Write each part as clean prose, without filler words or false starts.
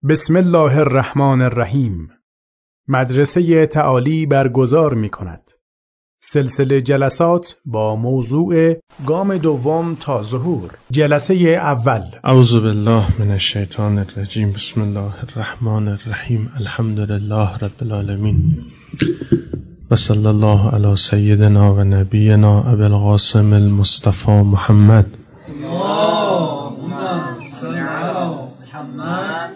بسم الله الرحمن الرحیم. مدرسه تعالی برگزار می کند سلسله جلسات با موضوع گام دوم تا ظهور. جلسه اول. اعوذ بالله من الشیطان الرجیم. بسم الله الرحمن الرحیم. الحمد لله رب العالمین و صلی الله علی سیدنا و نبینا ابی القاسم المصطفى محمد. اللهم صل علی محمد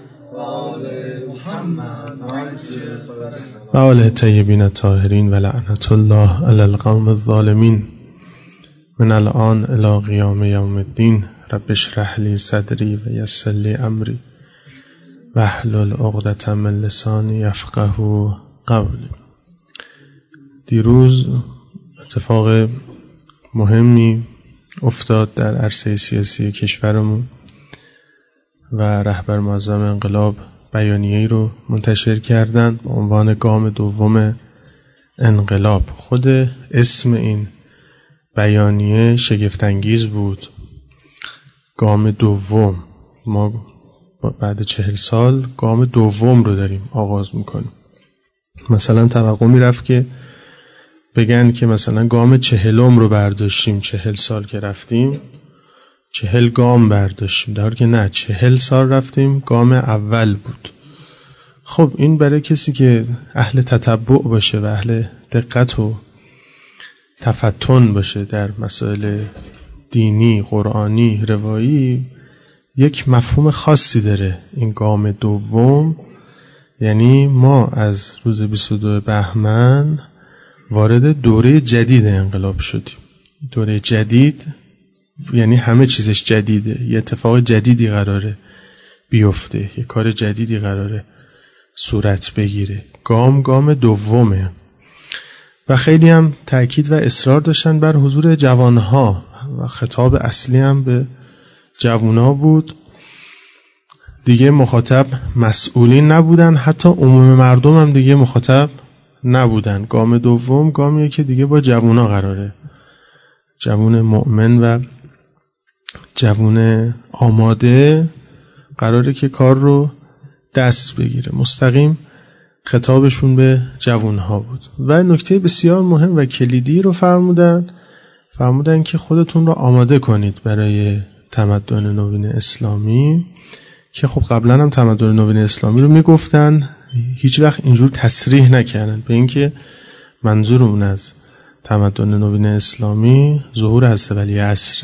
و آله طیبین الطاهرین و لعنت الله علی القوم الظالمین. من الان الی قیام یوم الدین. رب اشرح لی صدری و یسر لی امری واحلل عقدة من لسانی یفقهوا قولی. دیروز اتفاق مهمی افتاد در عرصه سیاسی کشورمون و رهبر معظم انقلاب بیانیه‌ای رو منتشر کردند با عنوان گام دوم انقلاب. خود اسم این بیانیه شگفت‌انگیز بود. گام دوم. ما بعد 40 سال گام دوم رو داریم آغاز میکنیم. مثلا توقع میرفت که بگن که مثلا گام 40 رو برداشتیم، 40 سال که رفتیم 40 گام برداشتیم، در حالی که نه، 40 سال رفتیم، گام اول بود. خب این برای کسی که اهل تتبع باشه و اهل دقت و تفتن باشه در مسائل دینی، قرآنی، روایی، یک مفهوم خاصی داره. این گام دوم یعنی ما از روز 22 بهمن وارد دوره جدید انقلاب شدیم. دوره جدید یعنی همه چیزش جدیده، یه اتفاق جدیدی قراره بیفته، یه کار جدیدی قراره صورت بگیره. گام دومه و خیلی هم تأکید و اصرار داشتن بر حضور جوانها و خطاب اصلی هم به جوانها بود. دیگه مخاطب مسئولین نبودن، حتی عموم مردم هم دیگه مخاطب نبودن. گام دوم گامیه که دیگه با جوانها قراره، جوان مؤمن و جوان آماده قراره که کار رو دست بگیره. مستقیم خطابشون به جوانها بود و نکته بسیار مهم و کلیدی رو فرمودن که خودتون رو آماده کنید برای تمدن نوین اسلامی، که خب قبلا هم تمدن نوین اسلامی رو میگفتن، هیچ وقت اینجور تصریح نکردن به اینکه منظورمون از تمدن نوین اسلامی ظهور حضرت ولیعصر،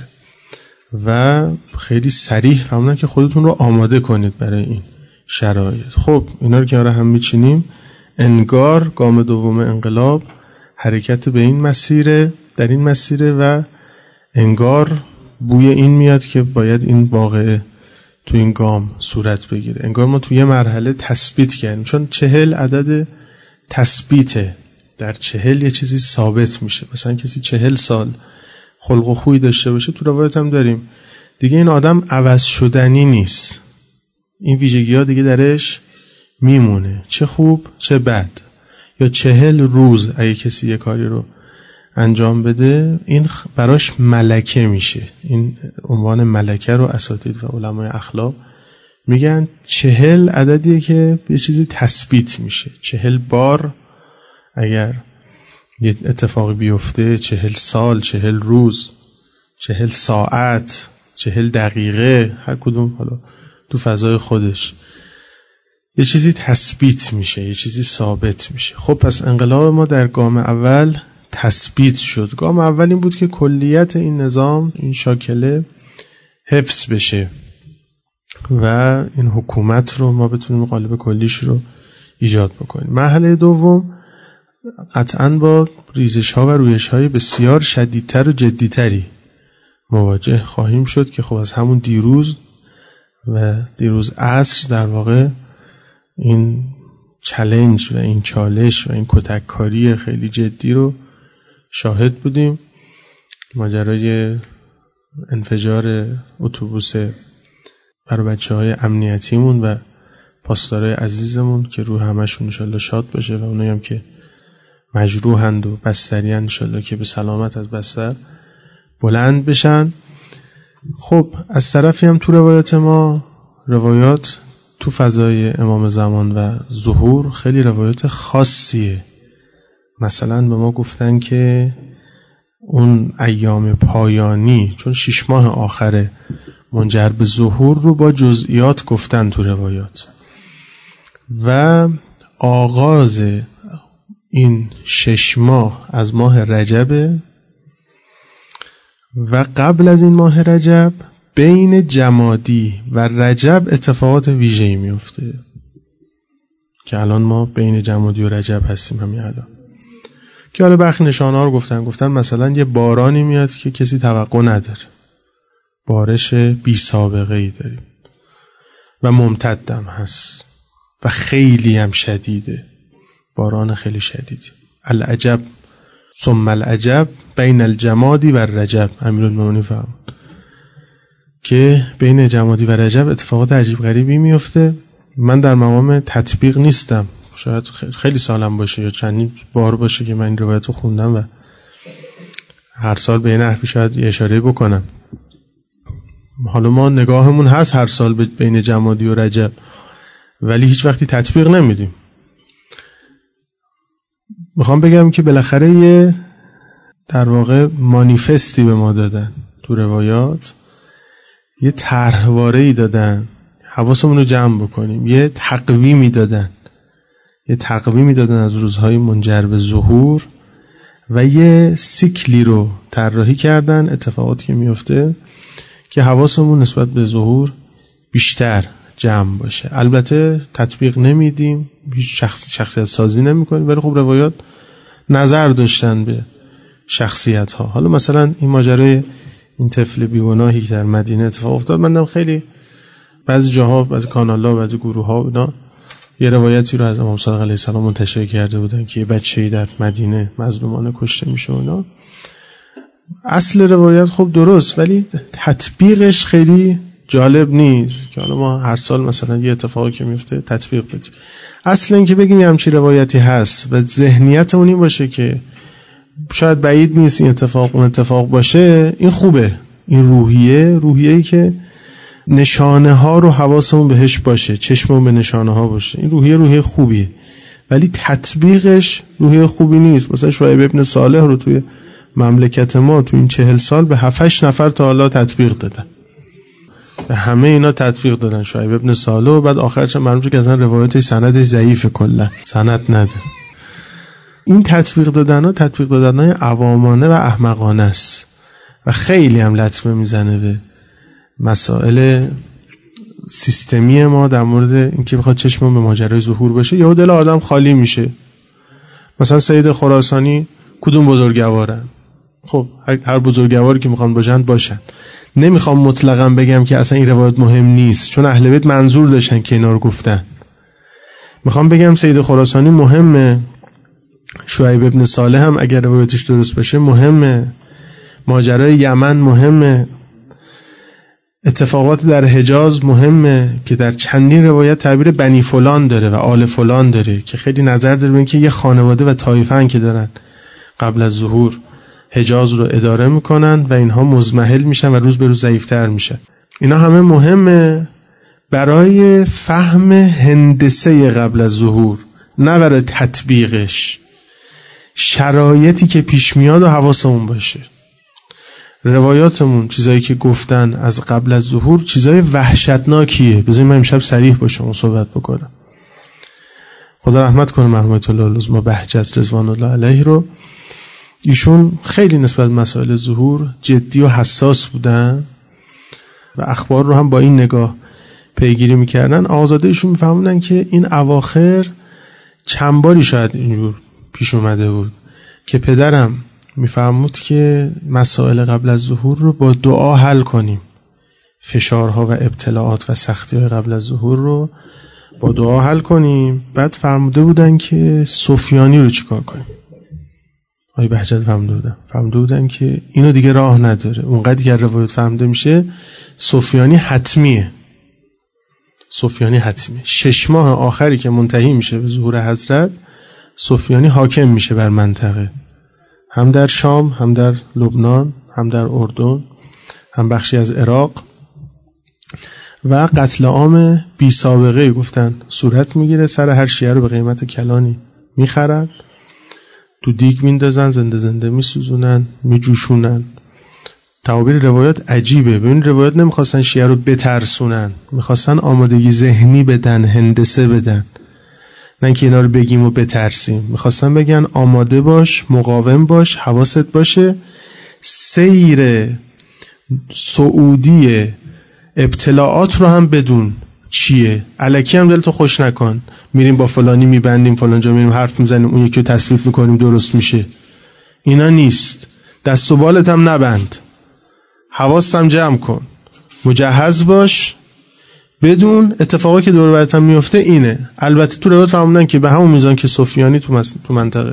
و خیلی صریح فرمودن که خودتون رو آماده کنید برای این شرایط. خب اینا رو که هم میچینیم، انگار گام دوم انقلاب حرکت به این مسیره، در این مسیره، و انگار بوی این میاد که باید این واقعه تو این گام صورت بگیره. انگار ما توی یه مرحله تثبیت کردیم، چون 40 عدد تثبیته. در 40 یه چیزی ثابت میشه. مثلا کسی 40 سال خلق و خوی داشته باشه، تو روایت هم داریم دیگه این آدم عوض شدنی نیست، این ویژگی ها دیگه درش میمونه، چه خوب چه بد. یا 40 روز اگه کسی یه کاری رو انجام بده، این براش ملکه میشه. این عنوان ملکه رو اساتید و علمای اخلاق میگن 40 عددیه که یه چیزی تثبیت میشه. 40 بار اگر یه اتفاقی بیفته، 40 سال، 40 روز، 40 ساعت، 40 دقیقه، هر کدوم حالا تو فضای خودش یه چیزی تثبیت میشه، یه چیزی ثابت میشه. خب پس انقلاب ما در گام اول تثبیت شد. گام اول این بود که کلیت این نظام، این شاکله حفظ بشه و این حکومت رو ما بتونیم قالب کلیش رو ایجاد بکنیم. مرحله دوم قطعاً با ریزش‌ها و رویش‌های بسیار شدیدتر و جدیتری مواجه خواهیم شد که خب از همون دیروز عصر در واقع این چالش و این چالش و این کتککاری خیلی جدی رو شاهد بودیم. ماجرای انفجار اتوبوس برای بچه‌های امنیتیمون و پاسدارای عزیزمون که روح همشون انشالله شاد باشه و اونایی هم که مجروحند و بستری انشالله که به سلامت از بستر بلند بشن. خب از طرفی هم تو روایات تو فضای امام زمان و ظهور خیلی روایت خاصیه. مثلا به ما گفتن که اون ایام پایانی، چون 6 ماه آخر منجر به ظهور رو با جزئیات گفتن تو روایات، و آغاز این 6 ماه از ماه رجب و قبل از این ماه رجب بین جمادی و رجب اتفاقات ویژه‌ای میفته که الان ما بین جمادی و رجب هستیم همین الان. که حالا برخی نشانه ها رو گفتن مثلا یه بارانی میاد که کسی توقع نداره، بارش بی سابقه ای داریم و ممتدم هست و خیلی هم شدیده، باران خیلی شدیدی. العجب ثم العجب بین الجمادی و رجب، امیرالمومنین فرمود که بین جمادی و رجب اتفاقات عجیب غریبی میفته. من در مقام تطبیق نیستم، شاید خیلی سالم باشه یا چندین بار باشه که من این روایت رو خوندم و هر سال به این حرفی شاید اشاره بکنم. حالا ما نگاهمون هست هر سال بین جمادی و رجب، ولی هیچ وقتی تطبیق نمیدیم. میخوام بگم که بالاخره یه در واقع مانیفستی به ما دادن تو روایات، یه طرحواره‌ای دادن، حواسمون رو جمع بکنیم، یه تقویمی دادن از روزهای منجر به ظهور و یه سیکلی رو طراحی کردن، اتفاقاتی که میفته که حواسمون نسبت به ظهور بیشتر جمع باشه. البته تطبیق نمیدیم، هیچ شخصیت سازی نمی‌کنیم، ولی خب روایات نظر داشتن به شخصیت ها. حالا مثلا این ماجرای این طفل بیگناهی که در مدینه اتفاق افتاد، من خیلی بعضی جاها، بعضی کانال‌ها، بعضی گروه‌ها اینا یه روایتی رو از امام صادق علیه السلام منتشر کرده بودن که یه بچه‌ای در مدینه مظلومانه کشته میشه و اینا. اصل روایت خب درست، ولی تطبیقش خیلی جالب نیست که حالا ما هر سال مثلا یه اتفاقی که میفته تطبیق بدیم. اصل این که بگیم یه همچین روایتی هست و ذهنیتمون این باشه که شاید بعید نیست این اتفاق اون اتفاق باشه، این خوبه. این روحیه‌ای که نشانه ها رو حواسمون بهش باشه، چشممون به نشانه ها باشه، این روحیه خوبیه، ولی تطبیقش روحیه خوبی نیست. مثلا شعیب ابن صالح رو توی مملکت ما تو این 40 سال به 7-8 نفر تا حالا تطبیق دادن، به همه اینا تطبیق دادن شعیب ابن صالح، و بعد آخرش معلوم شد که اصلا روایتش سندش ضعیفه، کلا سند نداره. این تطبیق دادن‌های عوامانه و احمقانه است و خیلی هم لطمه میزنه به مسائل سیستمی ما در مورد اینکه بخواد چشممون به ماجرای ظهور باشه. یا دل آدم خالی میشه. مثلا سید خراسانی کدوم بزرگوارن؟ خب هر بزرگواری که میخوان باشن. نمیخوام مطلقاً بگم که اصلا این روایت مهم نیست، چون اهل بیت منظور داشتن که اینا رو گفتن. میخوام بگم سید خراسانی مهمه، شعیب ابن صالح هم اگر روایتش درست باشه مهمه، ماجرای یمن مهمه، اتفاقات در حجاز مهمه که در چندین روایت تعبیر بنی فلان داره و آل فلان داره که خیلی نظر داره به اینکه یه خانواده و طایفه‌ن که دارن قبل از ظهور حجاز رو اداره میکنن و اینها مزمحل میشن و روز به روز ضعیف‌تر میشن. اینا همه مهمه برای فهم هندسه قبل از ظهور، نه برای تطبیقش. شرایطی که پیش میاد و حواسمون باشه. روایاتمون چیزایی که گفتن از قبل از ظهور چیزای وحشتناکیه. بذارید من امشب صریح باشم و صحبت بکنم. خدا رحمت کنه مرحوم آیت الله العظمی بهجت رضوان الله علیه رو. ایشون خیلی نسبت به مسائل ظهور جدی و حساس بودن و اخبار رو هم با این نگاه پیگیری میکردن. آزاده ایشون میفهموندن که این اواخر چند باری شاید اینجور پیش اومده بود که پدرم میفرمود که مسائل قبل از ظهور رو با دعا حل کنیم، فشارها و ابتلاعات و سختی‌های قبل از ظهور رو با دعا حل کنیم. بعد فرموده بودن که سفیانی رو چیکار کنیم. آقای بهجت فرموده بودن که اینو دیگه راه نداره، اونقدر که روایت فهمده میشه سفیانی حتمیه. 6 ماه آخری که منتهی میشه به ظهور حضرت، سفیانی حاکم میشه بر منطقه، هم در شام، هم در لبنان، هم در اردن، هم بخشی از عراق. و قتل عام بی سابقه گفتن صورت میگیره. سر هر شیعه رو به قیمت کلانی میخرن، تو دیگ میندازن، زنده زنده میسوزونن، میجوشونن. تعابیر روایات عجیبه. ببین روایات نمیخواستن شیعه رو بترسونن، میخواستن آمادگی ذهنی بدن، هندسه بدن، نه که اینا رو بگیم و بترسیم. میخواستن بگن آماده باش، مقاوم باش، حواست باشه. سیر سعودی ابتلاعات رو هم بدون چیه، الکی هم دلتو خوش نکن میریم با فلانی میبندیم، فلان جا میریم حرف میزنیم، اون یکی رو تصویف میکنیم درست میشه. اینا نیست. دست و بالت هم نبند، حواست هم جمع کن، مجهز باش، بدون اتفاقی که دور و برت هم میفته اینه. البته تو روایت فهمیدن که به همون میزان که سفیانی تو منطقه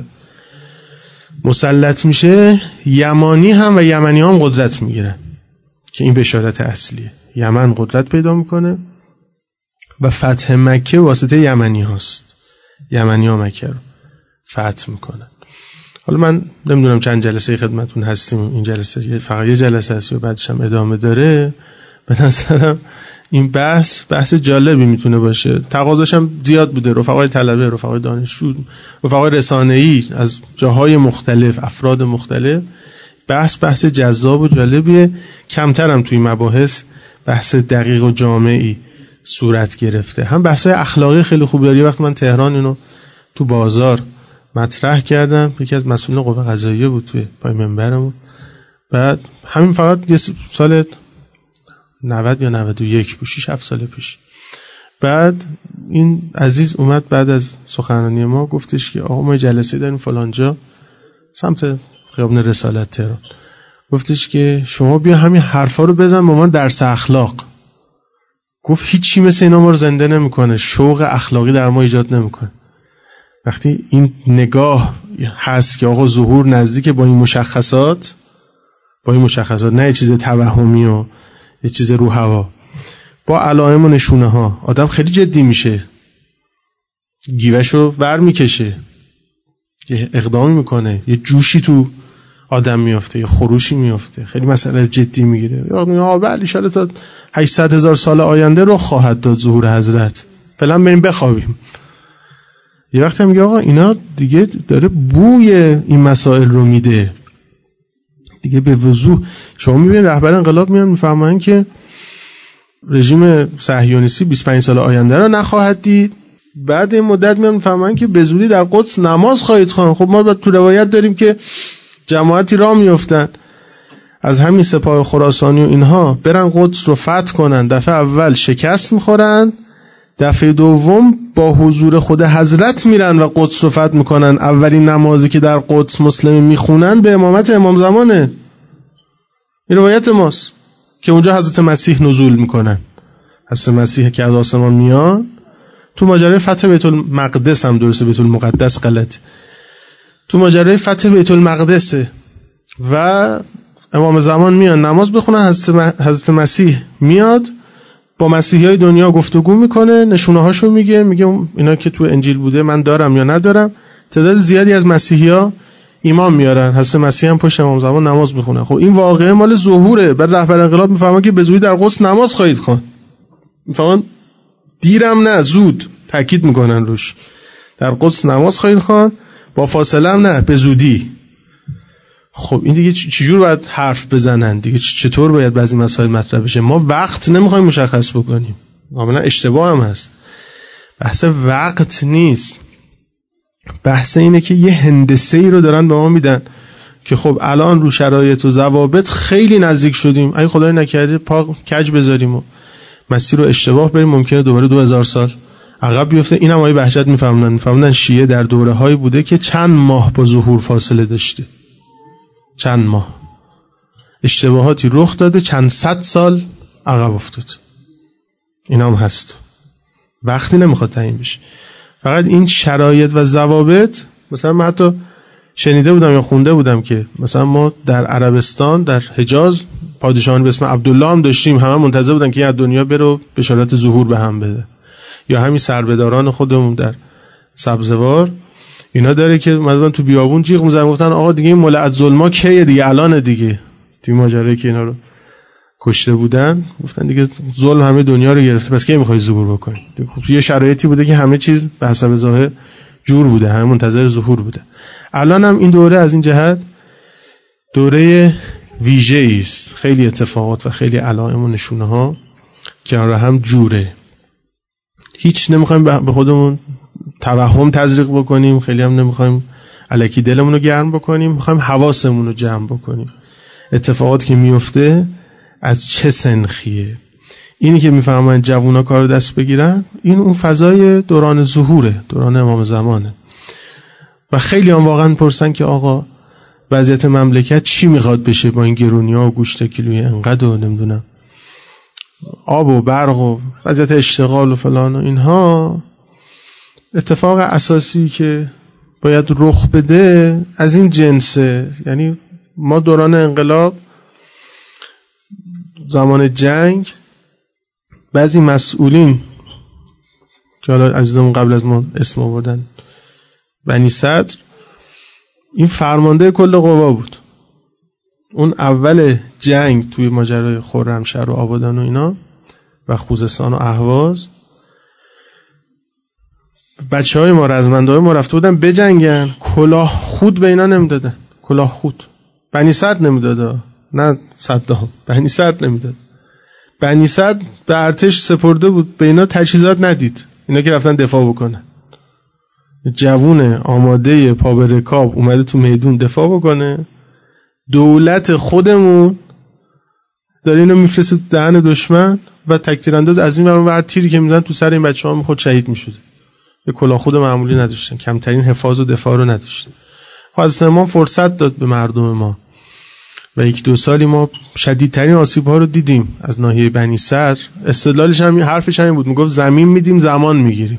مسلط میشه، یمانی هم و یمنی هم قدرت میگیرن، که این بشارت اصلیه. یمن قدرت پیدا میکنه و فتح مکه واسطه یمنی هاست. یمنی ها مکه رو فتح میکنن. حالا من نمیدونم چند جلسه خدمتون هستیم، این جلسه فقط یه جلسه هست یا بعدش هم ادامه داره. به نظرم این بحث جالبی میتونه باشه. تقاضاش هم زیاد بوده. رفقای طلبه، رفقای دانشجو، رفقای رسانه‌ای از جاهای مختلف، افراد مختلف، بحث جذاب و جالبیه. کمتر هم توی مباحث بحث دقیق و جامعی صورت گرفته. هم بحث‌های اخلاقی خیلی خوب داره. وقتی من تهران اینو تو بازار مطرح کردم، یکی از مسئولین قوه قضاییه بود توی پای منبرمون. بعد همین فقط یه سال 90 یا 91 بود، 6-7 سال پیش. بعد این عزیز اومد بعد از سخنرانی ما گفتش که آقا ما جلسه داریم فلان جا سمت خیابون رسالت تهران. گفتش که شما بیا همین حرفا رو بزن به من درس اخلاق. گفت هیچی مثل اینا ما رو زنده نمیکنه، شوق اخلاقی در ما ایجاد نمیکنه. وقتی این نگاه هست که آقا ظهور نزدیک با این مشخصات نه یه چیز توهمی و یه چیز رو هوا، با علائم و نشونه ها آدم خیلی جدی میشه، گیوهشو ور میکشه، یه اقدامی میکنه، یه جوشی تو آدم میافته، یه خروشی میافته، خیلی مسئله جدی میگیره. یا بله ان شاءالله تا 800,000 سال آینده رو خواهد داد ظهور حضرت، فعلا بریم بخوابیم. یه وقت هم میگه آقا اینا دیگه داره بوی این مسائل رو میده دیگه به وضوح. شما میبینید رهبر انقلاب میان میفهمن که رژیم صهیونیستی 25 سال آینده رو نخواهد دید. بعد این مدت میان میفهمن که به زودی در قدس نماز خواهید خواند. خب ما تو روایت داریم که جماعتی راه میافتن از همین سپاه خراسانی و اینها برن قدس رو فتح کنن. دفعه اول شکست میخورن، دفعه دوم با حضور خود حضرت میرن و قدس رو فتح میکنن. اولین نمازی که در قدس مسلمی میخونن به امامت امام زمانه. این روایت ماست که اونجا حضرت مسیح نزول میکنن. حضرت مسیح که از آسمان میان. تو ماجرای فتح بیت المقدس هم درسته، بیت المقدس غلط. تو ماجرای فتح بیت المقدس و امام زمان میان نماز بخونن، حضرت مسیح میاد با مسیحیای دنیا گفتگو میکنه، نشونه هاشو میگه اینا که تو انجیل بوده من دارم یا ندارم. تعداد زیادی از مسیحی‌ها ایمان میارن، حضرت مسیح هم پشت امام زمان نماز میخونه. خب این واقعه مال ظهوره. بعد رهبر انقلاب میفهمه که به زودی در قدس نماز خواهید خواند. میفهمن دیرم نه زود، تاکید میکنن روش. در قدس نماز خواهید خواند، با فاصله هم نه، به زودی. خب این دیگه چجور باید حرف بزنن دیگه؟ چطور باید بعضی مسائل مطرح بشه؟ ما وقت نمیخوایم مشخص بکنیم. کاملا اشتباه هم هست. بحث وقت نیست. بحث اینه که یه هندسه‌ای رو دارن به ما میدن که خب الان رو شرایط و ضوابط خیلی نزدیک شدیم. اگه خدای نکرده پا کج بذاریم و مسیر رو اشتباه بریم، ممکنه دوباره 2000 سال عقب بیفته. اینم آقای بهجت میفهمونن شیعه در دوره‌هایی بوده که چند ماه با ظهور فاصله داشته. چند ماه اشتباهاتی رخ داده، چند صد سال عقب افتاد. اینا هم هست. وقتی نمیخواد تعیین بشه. فقط این شرایط و ضوابط. مثلا من حتی شنیده بودم یا خونده بودم که مثلا ما در عربستان در حجاز پادشاهانی به اسم عبدالله هم داشتیم، همه منتظر بودن که این از دنیا بره بشارت ظهور به هم بده. یا همین سربداران خودمون در سبزوار اینا داره که مثلا تو بیابون جیغ میزنن گفتن آقا دیگه این مولع ظلما کیه دیگه، الان دیگه توی ماجرایی که اینا رو کشته بودن، گفتن دیگه ظلم همه دنیا رو گرفته، پس کی میخوای ظهور بکنی؟ خب یه شرایطی بوده که همه چیز به حسب ظاهر جور بوده، همه منتظر ظهور بوده. الان هم این دوره از این جهت دوره ویژه‌ای است، خیلی اتفاقات و خیلی علائم و نشونه ها که هم جوره. هیچ نمیخوایم به خودمون توهم تزریق بکنیم، خیلی هم نمیخوایم الکی دلمون رو گرم بکنیم، میخوایم حواسمون رو جمع بکنیم. اتفاقاتی که میفته از چه سنخیه؟ اینی که میفهمن جوونا کار دست بگیرن، این اون فضای دوران ظهوره، دوران امام زمانه. و خیلی هم واقعا پرسن که آقا وضعیت مملکت چی میخواد بشه با این گرونی‌ها و گوشت کیلویی انقدر و نمیدونم آب و برق و وضعیت اشتغال و فلان و اینها. اتفاق اساسی که باید رخ بده از این جنسه. یعنی ما دوران انقلاب، زمان جنگ، بعضی مسئولین که حالا عزیزمون قبل از ما اسم آوردن، بنی صدر، این فرمانده کل قوا بود. اون اول جنگ توی ماجرای خرمشهر و آبادان و اینا و خوزستان و اهواز، بچه‌های ما، رزمندهای ما رفته بودن بجنگن، کلاه خود به اینا نمیدادن. کلاه خود بنی صدر نمیداد، نه صدام، بنی صدر نمیداد. بنی صدر به ارتش سپرده بود، به اینا تجهیزات ندید، اینا که رفتن دفاع بکنن. جوون آماده پا به رکاب اومده تو میدون دفاع بکنه، دولت خودمون داره اینو میفرسته دهن دشمن و تکتیر انداز از این ور تیری که میزنن تو سر این بچه‌ها خود شهید میشد. به کلاه خود معمولی نداشتن، کمترین حفاظ و دفاع رو نداشتن. حضرت امام فرصت داد به مردم ما و 1-2 سالی ما شدیدترین آسیب‌ها رو دیدیم از ناحیه بنی صدر. استدلالش هم حرفش همین بود، میگفت زمین میدیم زمان میگیریم،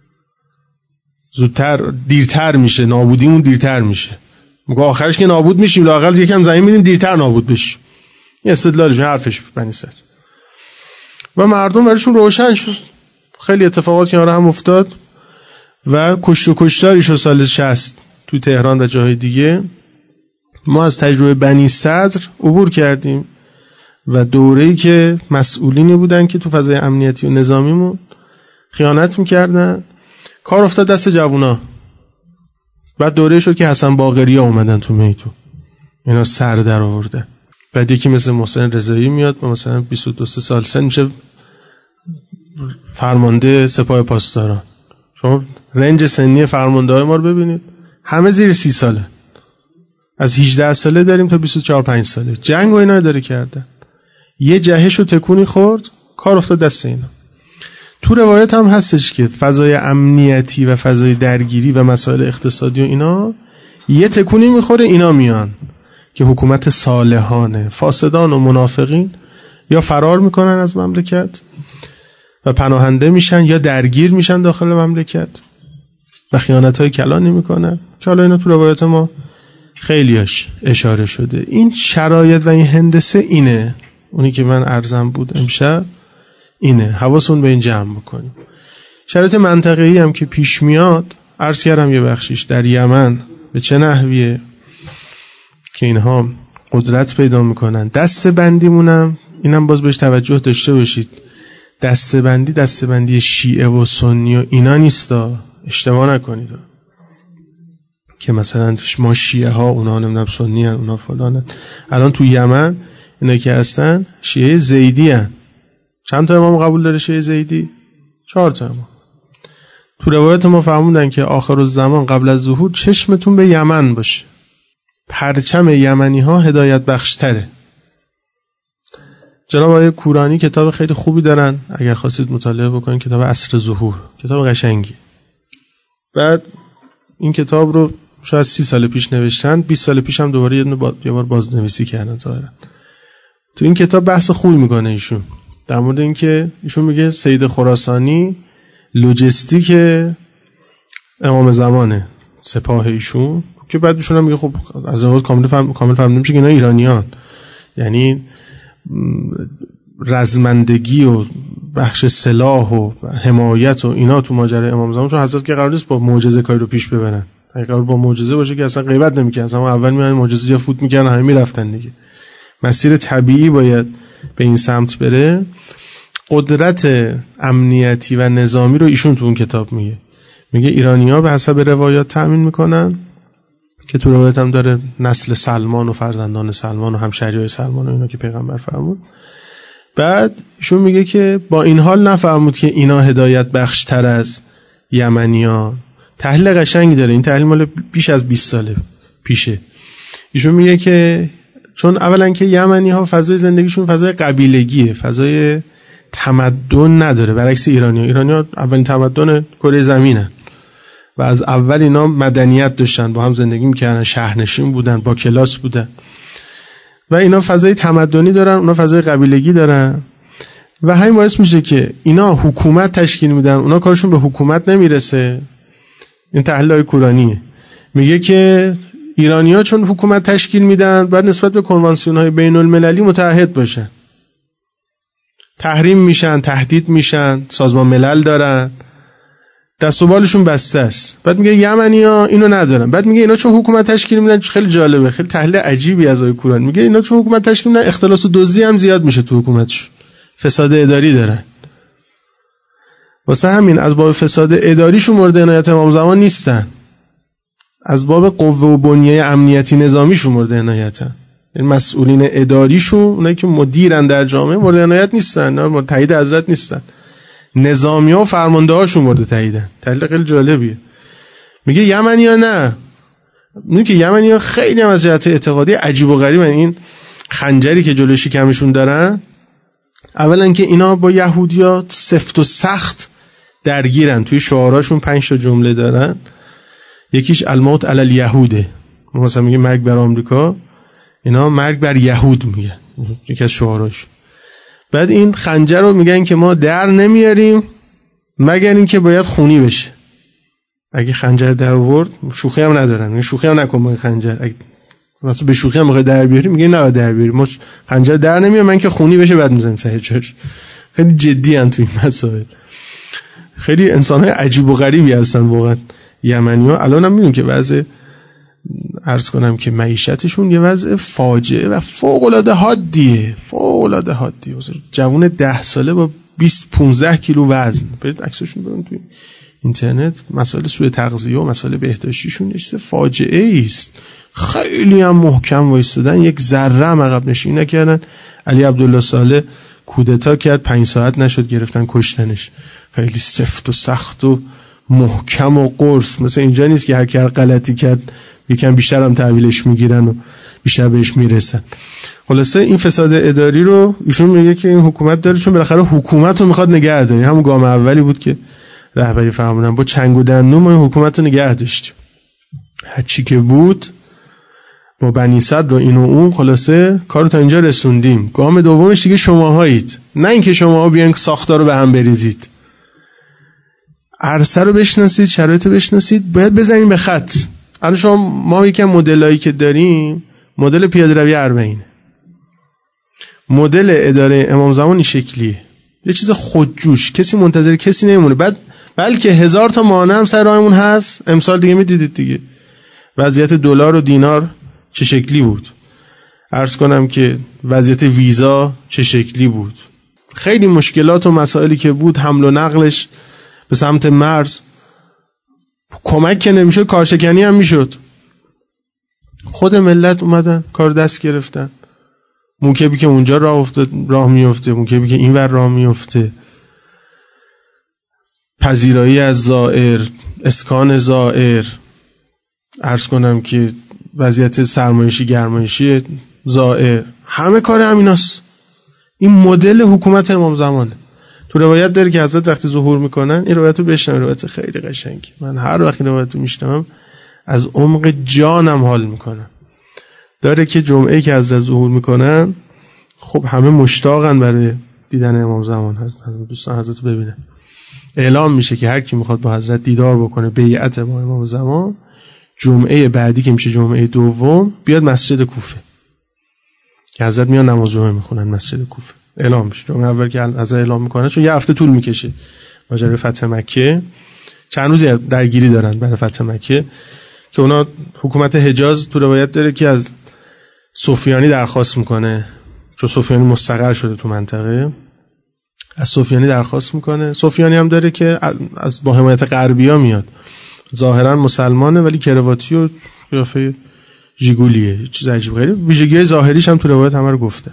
زودتر دیرتر میشه، نابودیمون دیرتر میشه. میگه آخرش که نابود میشیم، لااقل یکم زمین میدیم دیرتر نابود بشیم. این استدلالش، حرفش بود بنی صدر. و مردم براشون روشن شد. خیلی اتفاقات کنار هم افتاد و کشت و کشتاری شد سال 60 توی تهران و جاهای دیگه. ما از تجربه بنی صدر عبور کردیم و دوره‌ای که مسئولینی بودن که تو فضای امنیتی و نظامیمون خیانت میکردن، کار افتاد دست جوونا. بعد دوره شد که حسن باقریا اومدن تو میدون، اینا سر در آوردن. بعد یکی مثل محسن رضایی میاد و مثلا 22 سال سن میشه فرمانده سپاه پاسداران. شما رنج سنی فرمانده‌های ما رو ببینید، همه زیر 30 ساله، از 18 ساله داریم تا 24-25 ساله. جنگ و اینا اداره کردن، یه جهش و تکونی خورد، کار افتاد دست اینا. تو روایت هم هستش که فضای امنیتی و فضای درگیری و مسائل اقتصادی و اینا یه تکونی میخوره، اینا میان که حکومت صالحانه، فاسدان و منافقین یا فرار میکنن از مملکت و پناهنده میشن یا درگیر میشن داخل مملکت و خیانت‌های کلانی میکنن که حالا اینا تو روایت ما خیلیاش اشاره شده. این شرایط و این هندسه اینه، اونی که من عرضم بود امشب اینه، حواسون به این جمع بکنیم. شرایط منطقه‌ای هم که پیش میاد عرض کردم یه بخشیش در یمن به چه نحویه که اینها قدرت پیدا میکنن. دسته‌بندیمونم اینم باز بهش توجه داشته باشید، دسته‌بندی شیعه و سنی و اینا نیستا، اشتباه نکنید که مثلا ما شیعه ها اونا نمیدونم سنی هن اونا فلانن. الان تو یمن اینا که هستن شیعه زیدی هن. چند تا امام قبول داره شیعه زیدی؟ 4 تا امام. تو روایت ما فرمودن که آخرالزمان قبل از ظهور چشمتون به یمن باشه، پرچم یمنی ها هدایت بخشتره. جناب آقای کورانی کتاب خیلی خوبی دارن، اگر خواستید مطالعه بکنید، کتاب عصر ظهور، کتاب قشنگی. بعد این کتاب رو شاید 30 سال پیش نوشتن، 20 سال پیش هم دوباره یه بار بازنویسی کردن ظاهرا. تو این کتاب بحث خوبی میکنه ایشون در مورد این که ایشون میگه سید خراسانی لوجستیک امام زمانه، سپاه ایشون، که بعد ایشون هم میگه خب از لحاظ کامل فهمیده میشه که اینا ایرانیان، یعنی رزمندگی و بخش سلاح و حمایت و اینا تو ماجرای امام زمان، چون حضرت که قرار نیست با معجزه کاری رو پیش ببرن. اگه قرار با معجزه باشه که اصلا غیبت نمی‌کردن، اصلا اول میان معجزه یا فوت می‌کردن همه میرفتن دیگه. مسیر طبیعی باید به این سمت بره، قدرت امنیتی و نظامی رو ایشون تو اون کتاب میگه ایرانی‌ها به حسب روایات تأمین میکنن که تو روایت هم داره نسل سلمان و فرزندان سلمان و همشهریای سلمان و اینا که پیغمبر فرمود. بعد ایشون میگه که با این حال نفرمود که اینا هدایت بخش تر از یمنیان. تحلیل قشنگی داره، این تحلیل مال بیش از 20 ساله پیشه. ایشون میگه که چون اولا که یمنی ها فضای زندگیشون فضای قبیلگیه، فضای تمدن نداره، برعکس ایرانی ها اولین تمدن کره زمینن و از اول اینا مدنیت داشتن، با هم زندگی میکردن، شهرنشین بودن، با کلاس بودن و اینا فضای تمدنی دارن، اونا فضای قبیلگی دارن و همین باعث میشه که اینا حکومت تشکیل میدن، اونا کارشون به حکومت نمیرسه. این تحلیل کورانیه، میگه که ایرانی‌ها چون حکومت تشکیل میدن باید نسبت به کنوانسیون‌های بین المللی متعهد باشن، تحریم میشن، تهدید میشن، سازمان ملل دارن، دست و بالشون بسته است. بعد میگه یمنی‌ها اینو ندارن. بعد میگه اینا چون حکومت تشکیل میدن، خیلی جالبه، خیلی تحلیل عجیبی از آیه قرآن. میگه اینا چون حکومت تشکیل میدن اختلاس و دزدی هم زیاد میشه تو حکومتشون، فساد اداری دارن. واسه همین از باب فساد اداریشون مورد عنایت امام زمان نیستن، از باب قوه و بنیه امنیتی نظامیشون مورد عنایتن. این مسئولین اداریشون، اونایی که مدیرن در جامعه، مورد عنایت نیستن، مورد تایید حضرت نیستن. نظامی‌ها و فرمانده‌هاشون مورد تاییدن. تحلیل خیلی جالبیه. میگه یمنی‌ها نه. میگه که یمنی‌ها خیلی هم از جهت اعتقادی عجیب و غریبن. این خنجری که جلوی شکمشون دارن، اولا که اینا با یهودی‌ها سفت و سخت درگیرن. توی شعاراشون 5 تا جمله دارن. یکیش الموت علی الیهوده، مثلا میگه مرگ بر آمریکا، اینا مرگ بر یهود میگن، یکی از شعاراش. بعد این خنجر رو میگن که ما در نمیاریم مگر اینکه باید خونی بشه. اگه خنجر در آورد، شوخی هم ندارن، میگه شوخی هم نکن با این خنجر، اگه مثلا به شوخی هم میخوای در بیاری، میگه نه در بیاری، ما خنجر در نمیاریم من که خونی بشه بعد میذاریم سر جاش. خیلی جدی ان تو این مسائل. خیلی انسان‌های عجیب و غریبی هستن واقعا یمنی‌ها. الان هم میدونم که وضع، عرض کنم که معیشتشون یه وضع فاجعه و فوق‌العاده حادیه، فوق‌العاده حادیه. جوون 10 ساله با 20-15 کیلو وزن، برید عکساشون ببینید توی اینترنت. مسائل سوء تغذیه و مسائل بهداشتیشون یه چیز فاجعه است. خیلی هم محکم وایستادن، یک ذره هم عقب نشینی نکردن. علی عبدالله صالح کودتا کرد، 5 ساعت نشد گرفتن کشتنش. خیلی سفت و سخت و محکم و قرص، مثل اینجا نیست که هر کی غلطی کرد یکم بیشتر هم تحویلش میگیرن و بیشتر بهش میرسن. خلاصه این فساد اداری رو ایشون میگه که این حکومت داره، چون بالاخره حکومت رو میخواد نگه داره. همون گام اولی بود که رهبری فرمودن، با چنگ و دندون ما این حکومت رو نگه داشتیم، هر چی که بود با بنی صدر و این و اون. خلاصه کارو تا اینجا رسوندیم. گام دومش دیگه شماهایید، نه اینکه شماها بیان ساختار رو به هم بریزید. عرصه رو بشناسید، شرایط رو بشناسید، باید بزنیم به خط. الان شما ما یکم مدلایی که داریم، مدل پیاده روی اربعین، مدل اداره امام زمان این شکلیه، یه چیز خودجوش، کسی منتظر کسی نمیمونه. بعد بلکه 1000 تا مانع هم سر راهمون هست. امسال دیگه میدیدید دیگه وضعیت دلار و دینار چه شکلی بود، عرض کنم که وضعیت ویزا چه شکلی بود، خیلی مشکلات و مسائلی که بود، حمل و نقلش به سمت مرز، کمک که نمیشد کارشکنی هم میشد. خود ملت اومدن کار دست گرفتن. موکبی که اونجا راه میفته، موکبی که اینور راه میفته، پذیرایی از زائر، اسکان زائر، عرض کنم که وضعیت سرمایشی گرمایشی زائر، همه کار همیناست. این مدل حکومت امام زمانه. تو روایت داره که حضرت وقتی ظهور میکنن، این روایت رو بشنم، روایت خیلی قشنگی، من هر وقت این روایت رو میشنم از عمق جانم حال میکنم. داره که جمعه که حضرت ظهور میکنن، خب همه مشتاقن برای دیدن امام زمان، هست دوستان حضرت ببینن. اعلام میشه که هر کی میخواد با حضرت دیدار بکنه، بیعت با امام زمان، جمعه بعدی که میشه جمعه دوم، بیاد مسجد کوفه که حضرت میان نماز جمعه میخونن مسجد کوفه. اعلام میشه جمعه اول که از اعلام میکنن، چون یه هفته طول میکشه ماجرای فتح مکه، چند روزی درگیری دارن برای فتح مکه، که اونا حکومت حجاز تو روایت داره که از سفیانی درخواست میکنه چون سفیانی مستقر شده تو منطقه، از سفیانی درخواست میکنه. سفیانی هم داره که از با حمایت غربیا میاد، ظاهرا مسلمانه ولی کرواتی و قیافه ژیگولیه، چیز عجیب غریب. ویژگی ظاهریش هم تو روایت همه رو گفته.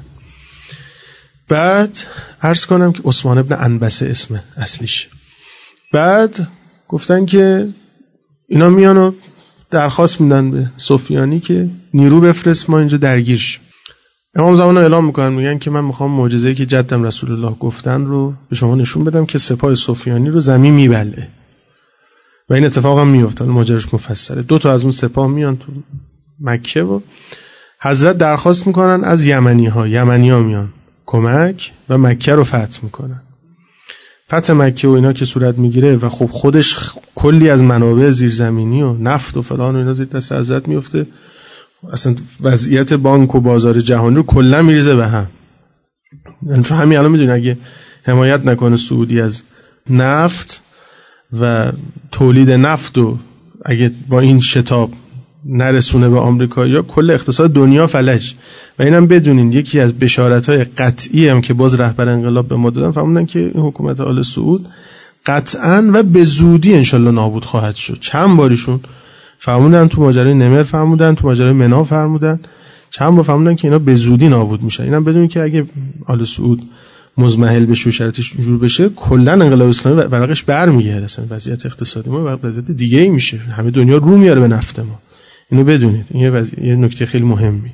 بعد عرض کنم که عثمان ابن انبسه اسم اصلیش. بعد گفتن که اینا میان و درخواست میدن به سفیانی که نیرو بفرست ما اینجا درگیر شیم. امام زمان اعلام میکنن، میگن که من میخوام معجزه‌ای که جدم رسول الله گفتن رو به شما نشون بدم که سپاه سفیانی رو زمین میبله. و این اتفاق هم میفته. ماجراش مفصله. 2 تا از اون سپاه میان تو مکه و حضرت درخواست میکنن از یمنی‌ها میان کمک و مکه رو فتح میکنن. فتح مکه و اینا که صورت میگیره و خب خودش کلی از منابع زیرزمینی و نفت و فلان و اینا زیر دست حضرت میفته، اصلا وضعیت بانک و بازار جهانی رو کلا میریزه به هم. یعنی چون همین الان میدونی اگه حمایت نکنه سعودی از نفت و تولید نفت و اگه با این شتاب نرسونه به آمریکایی‌ها، کل اقتصاد دنیا فلج. و اینم بدونین یکی از بشارت‌های قطعی هم که باز رهبر انقلاب به ما دادن، فهمیدن که این حکومت آل سعود قطعاً و به زودی انشالله نابود خواهد شد. چند باریشون فرمودن، تو ماجرای نمر فرمودن، تو ماجرای منا فرمودن، چند بار فرمودن که اینا به زودی نابود میشن. اینم بدونین که اگه آل سعود مزمحل بشه و شرطش اینجور بشه، کلا انقلاب اسلامی ورقش برمیگرده، اصلا وضعیت اقتصادی ما وضعیت دیگه‌ای میشه، همه دنیا رو میاره به نفت ما. اینو بدونید، این یه نکته خیلی مهمی.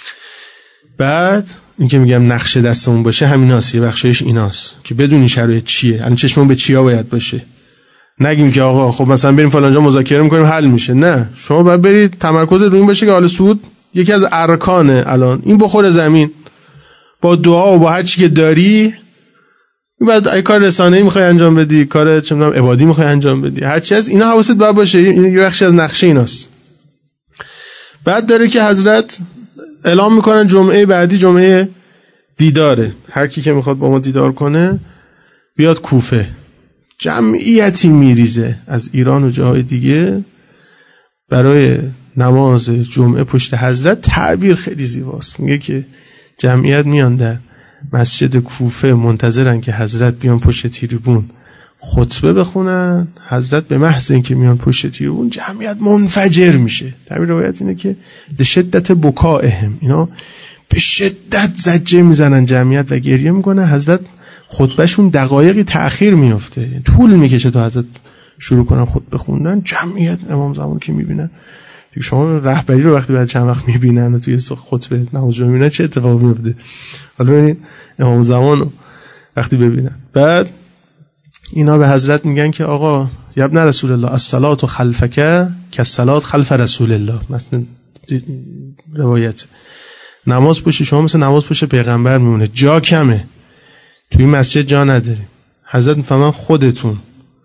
بعد اینکه میگم نقشه دستمون باشه همیناست، یه بخشایش ایناست که بدونی شرایط چیه، الان چشممون به چیا باید باشه. نگیم که آقا خب مثلا بریم فلان جا مذاکره می‌کنیم حل میشه. نه، شما باید برید تمرکز روی این باشه که آل سعود یکی از ارکانه، الان این بخوره زمین با دعا و با هر چی که داری. بعد ای کار رسانه‌ای می‌خوای انجام بدی، کار چه می‌دونم عبادی می‌خوای انجام بدی، هر چی از اینا حواست باید باشه. این یه بخشی از نقشه ایناست. بعد داره که حضرت اعلام میکنن جمعه بعدی جمعه دیداره، هر کی که میخواد با ما دیدار کنه بیاد کوفه. جمعیتی میریزه از ایران و جاهای دیگه برای نماز جمعه پشت حضرت. تعبیر خیلی زیباست، میگه که جمعیت میان در مسجد کوفه منتظرن که حضرت بیان پشت تریبون خطبه بخونن. حضرت به محض اینکه میان پشت تریبون جمعیت منفجر میشه. تعبیر روایت اینه که به شدت بکائهم، اینا به شدت زجه میزنن جمعیت و گریه میکنه. حضرت خطبهشون دقایقی تأخیر میفته، طول میکشه تا حضرت شروع کنن خطبه خوندن. جمعیت امام زمان که میبینن، دیگه شما رهبری رو وقتی بعد چند وقت میبینن و توی خطبه نماز میبینن چه اتفاقی میفته، حالا ببینید امام زمان رو وقتی ببینن. بعد اینا به حضرت میگن که آقا یا ابن رسول الله الصلاة خلفک کالصلاة خلف رسول الله. مثلا روایت نماز پشت شما مثل نماز پشت پیغمبر میمونه، جا کمه، توی مسجد جا نداریم. حضرت میفهمن خودتون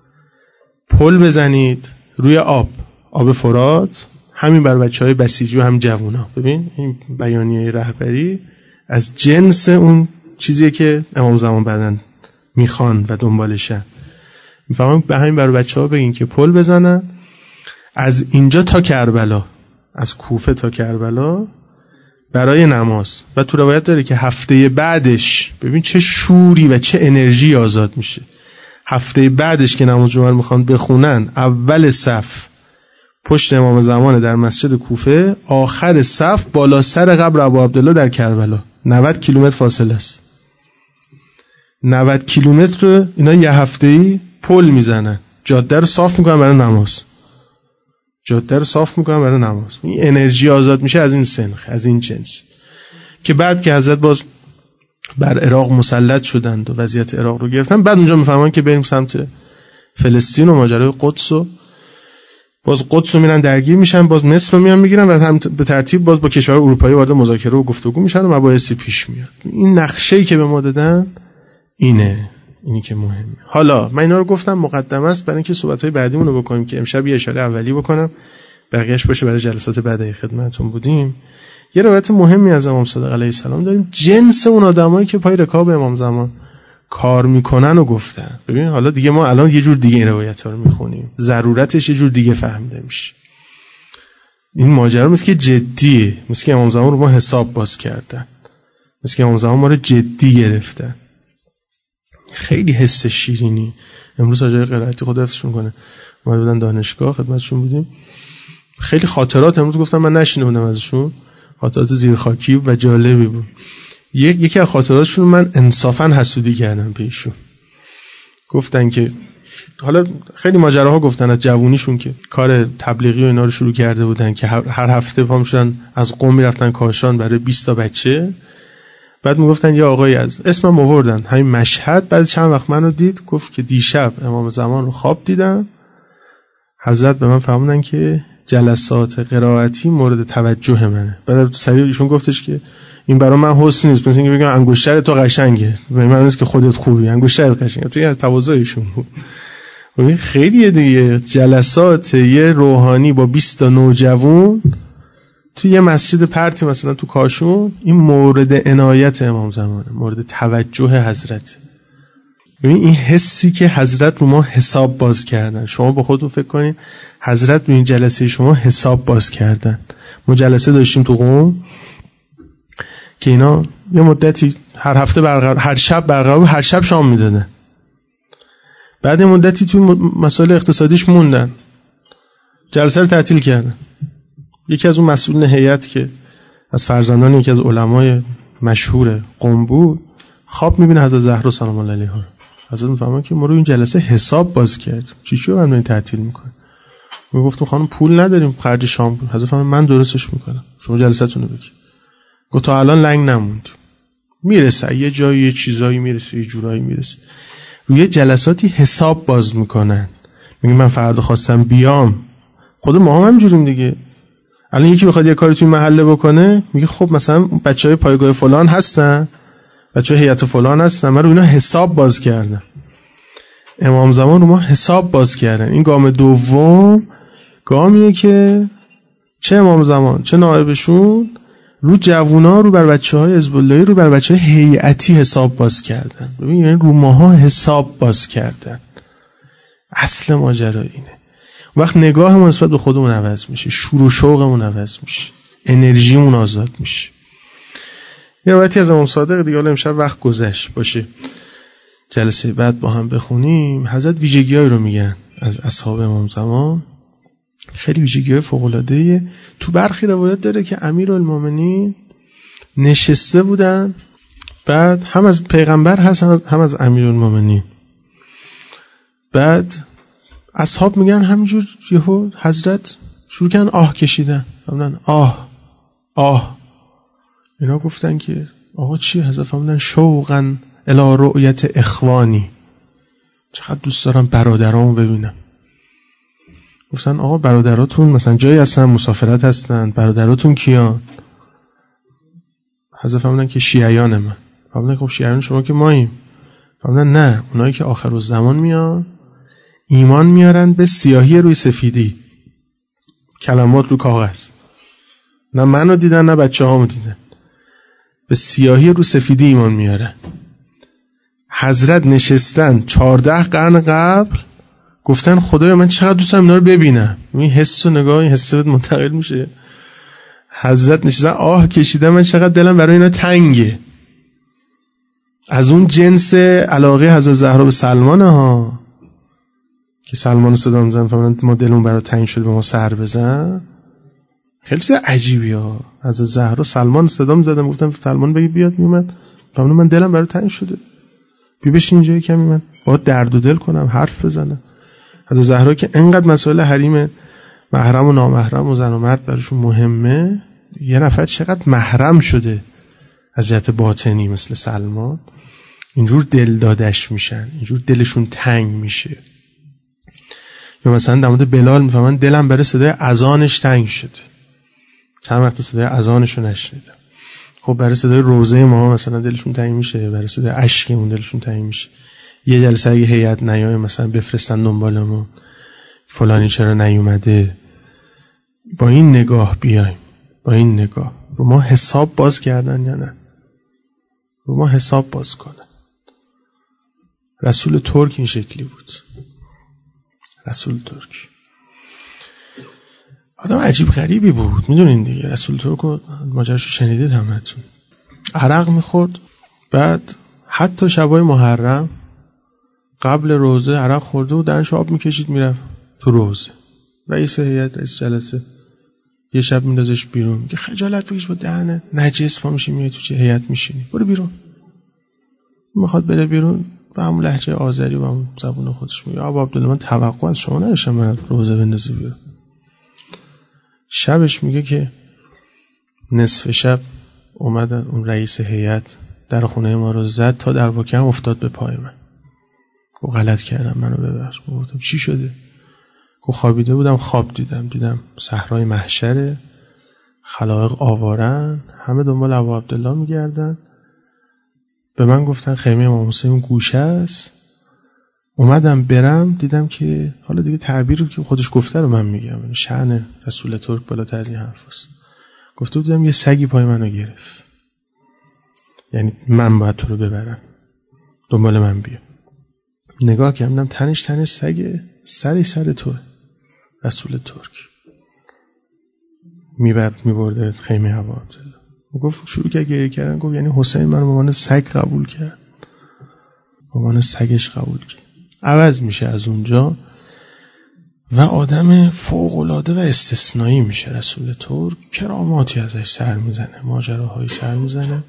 پل بزنید روی آب فرات، همین بر بچهای بسیجی و هم جوونا. ببین این بیانیه رهبری از جنس اون چیزیه که امام زمان بعدن میخوان و دنبالشن. میفهمم به همین برای بچه‌ها بگین که پل بزنن از اینجا تا کربلا، از کوفه تا کربلا برای نماز. و تو روایت داره که هفته بعدش، ببین چه شوری و چه انرژی آزاد میشه، هفته بعدش که نماز جمعه میخوان بخونن، اول صف پشت امام زمان در مسجد کوفه، آخر صف بالا سر قبر ابو عبدالله در کربلا. 90 کیلومتر فاصله است. 90 کیلومتر رو اینا یه هفته‌ای پل میزنن، جاده رو صاف میکنن برای نماز. این انرژی آزاد میشه از این سنخ، از این جنس. که بعد که حضرت باز بر عراق مسلط شدند و وضعیت عراق رو گرفتن، بعد اونجا میفهمن که بریم سمت فلسطین و ماجرای قدس، و باز قدس رو میرن درگیر میشن، باز مصر رو میان میگیرن و هم به ترتیب باز با کشور اروپایی وارد مذاکره و گفتگو میشن و مباحثی پیش میاد. این نقشه‌ای که به ما دادن اینی که مهمه. حالا من اینا رو گفتم مقدمه است برای اینکه صحبت‌های بعدیمون رو بکنیم که امشب یه اشاره اولی بکنم، بقیه‌اش باشه برای جلسات بعدی خدمتتون بودیم. یه روایت مهمی از امام صادق علیه السلام داریم، جنس اون آدمایی که پای رکاب امام زمان کار میکنن و گفتن. ببین حالا دیگه ما الان یه جور دیگه این روایت‌ها رو میخونیم، ضرورتش یه جور دیگه فهمیده میشه. این ماجرا مثل که جدیه، مثل که امام زمان رو ما حساب باز کردن، مثل که امام زمان ما رو جدی گرفتن. خیلی حس شیرینی. امروز آجای قرائتی خدا حفظشون کنه ما بودن دانشگاه خدمتشون بودیم، خیلی خاطرات امروز گفتم من نشینده بودم ازشون، خاطرات زیرخاکی و جالبی بود. یکی از خاطراتشون من انصافا حسودی کردم بهشون. گفتن که حالا خیلی ماجراها گفتن از جوونیشون که کار تبلیغی و اینا رو شروع کرده بودن که هر هفته پا می‌شدن از قم میرفتن کاشان برای 20 تا بچه. بعد میگفتن یا آقایی از اسمم آوردن همین مشهد. بعد چند وقت منو دید گفت که دیشب امام زمان رو خواب دیدم، حضرت به من فرمودن که جلسات قرائتی مورد توجه منه. بعد سریع ایشون گفتش که این برای من حسن نیست، مثل اینکه بگم انگشتر تو قشنگه، به من نیست که خودت خوبی، انگشترت قشنگه. تو از تواضعشون بود. خیلی دیگه جلسات یه روحانی با 20 تا نوجوان تو یه مسجد پرتی مثلا تو کاشون، این مورد عنایت امام زمانه، مورد توجه حضرت. ببین این حسی که حضرت رو ما حساب باز کردن. شما با خودتون فکر کنین حضرت رو این جلسه شما حساب باز کردن. ما جلسه داشتیم تو قم که اینا یه مدتی هر هفته برقرار، هر شب برقرار، هر شب شام میدادن. بعد مدتی تو مسائل اقتصادیش موندن، جلسه رو تعطیل کردن. یکی از اون مسئولین هیئت که از فرزندان یکی از علمای مشهور قم بود، خواب میبینه حضرت زهرا سلام الله علیها. حضرت میفهمن که ما رو این جلسه حساب باز کرد، چی شو من تعطیل میکنه؟ ما گفتم خانم پول نداریم خرج شام. حضرت فرمود من درستش میکنم، شما جلسه‌تون رو بگید. گفت تا الان لنگ نموند، میرسه یه جایی یه چیزایی میرسه، یه جورایی میرسه. روی جلساتی حساب باز میکنن. میگه من فردا خواستم بیام، خود ما هم همینجوریم دیگه. الان یکی بخواد یه کاری توی محله بکنه، میگه خب مثلا بچهای پایگاه فلان هستن، بچهای هیئت فلان هستن، من رو اینا حساب باز کردم. امام زمان رو ما حساب باز کردن. این گام دوم گامیه که چه امام زمان چه نائبشون رو جوونا، رو بر بچهای حزب اللهی، رو بر بچهای هیئتی حساب باز کردن. ببین یعنی رو ماها حساب باز کردن. اصل ماجرا اینه. وقت نگاهمون نسبت به خودمون عوض میشه، شور و شوقمون عوض میشه، انرژیمون آزاد میشه. یه روایتی از امام صادق دیگه، حالا امشب وقت گذشت باشه جلسه بعد با هم بخونیم. حضرت ویژگی‌هایی رو میگن از اصحاب امام زمان، خیلی ویژگی‌های فوق‌العاده‌ایه. تو برخی روایات داره که امیرالمومنین نشسته بودن، بعد هم از پیغمبر هست هم از امیرالمومنین. بعد اصحاب میگن همینجور یهو حضرت شروع کردن آه کشیدن، فرمودن آه آه. اینا گفتن که آقا چی؟ حضرت فرمودن شوقاً الی رؤیت اخوانی، چقدر دوست دارم برادرامو ببینم. گفتن آقا برادراتون مثلا جایی هستن مسافرت هستن، برادراتون کیان؟ حضرت فرمودن که شیعیان من. فرمودن خب شیعیان شما که ماییم. فرمودن نه، اونایی که آخرالزمان میان ایمان میارن به سیاهی روی سفیدی، کلمات رو کاغذ، نه منو دیدن نه بچه هامو دیدن، به سیاهی رو سفیدی ایمان میارن. حضرت نشستن 14 قرن قبل، گفتن خدایا من چقدر دوست دارم اینا رو ببینم. این حس و نگاه، این حس منتقل میشه. حضرت نشستن آه کشیدن، من چقدر دلم برای اینا تنگه. از اون جنس علاقه حضرت زهرا به سلمان ها که سلمان صدا میزن فرمودن ما دلمون برای تنگ شد به ما سر بزن. خیلی چیز عجیبی ها. حضرت زهرا سلمان صدا میزدن، گفتن سلمان بگی بیاد، میومد. فرمودن من دلم برای تنگ شده، بی بشین اینجا کمی من با درد و دل کنم، حرف بزنم. حضرت زهرا که انقدر مسائل حریم محرم و نامحرم و زن و مرد براشون مهمه، یه نفر چقدر محرم شده از جهت باطنی مثل سلمان، اینجور دل دادش میشن، اینجور دلشون تنگ میشه. یا مثلا در مورد بلال میفهمن دلم برای صدای اذانش تنگ شده، چند وقت صدای اذانشو نشنیدم. خب برای صدای روزه ما مثلا دلشون تنگ میشه، برای صدای اشکمون دلشون تنگ میشه. یه جلسه اگه هیئت نیای مثلا بفرستن دنبالمون فلانی چرا نیومده، با این نگاه بیایم، با این نگاه رو ما حساب باز کردن یا نه، رو ما حساب باز کنن. رسول ترک این شکلی بود. رسول ترک آدم عجیب غریبی بود، میدونین دیگه. رسول ترک رو ماجراشو شنیدید همتون. عرق میخورد. بعد حتی شبای محرم قبل روزه عرق خورده و دهنش آب میکشید میرفت تو روزه. رئیس هیئت، رئیس جلسه یه شب میندازش بیرون، میگه خجالت بکش با دهنت نجس پا میشی میای تو چه هیئت میشینی، برو بیرون. میخواد بره بیرون با همون لهجه آذری و همون زبون خودش میگه آقا عبدالله من توقع از شما نداشتم من روزه بندازی بیرون. شبش میگه که نصف شب اومدن اون رئیس هیئت در خونه ما رو زد تا در واقع افتاد به پای من. گفت غلط کردم منو ببخش. گفتم چی شده؟ گفت خوابیده بودم خواب دیدم صحرای محشر، خلائق آوارن، همه دنبال ابو عبدالله میگردن. به من گفتن خیمه امام حسین گوشه است. اومدم برم دیدم که حالا دیگه تعبیر رو که خودش گفته رو من میگم، شأن رسول ترک بالاتر از این حرف است. گفته بودم یه سگی پای منو گرفت، یعنی من باید تو رو ببرم دنبال من بیا. نگاه کردم تنش سگه، سر توه. رسول ترک میبرده خیمه ابو عبدالله. گفت شروع کرد گریه کردن. گفت یعنی حسین منو به عنوان سگ قبول کرد، به عنوان سگش قبول کرد. عوض میشه از اونجا و آدم فوق‌العاده و استثنایی میشه رسول ترک. کراماتی ازش سر میزنه، ماجراهایی سر میزنه.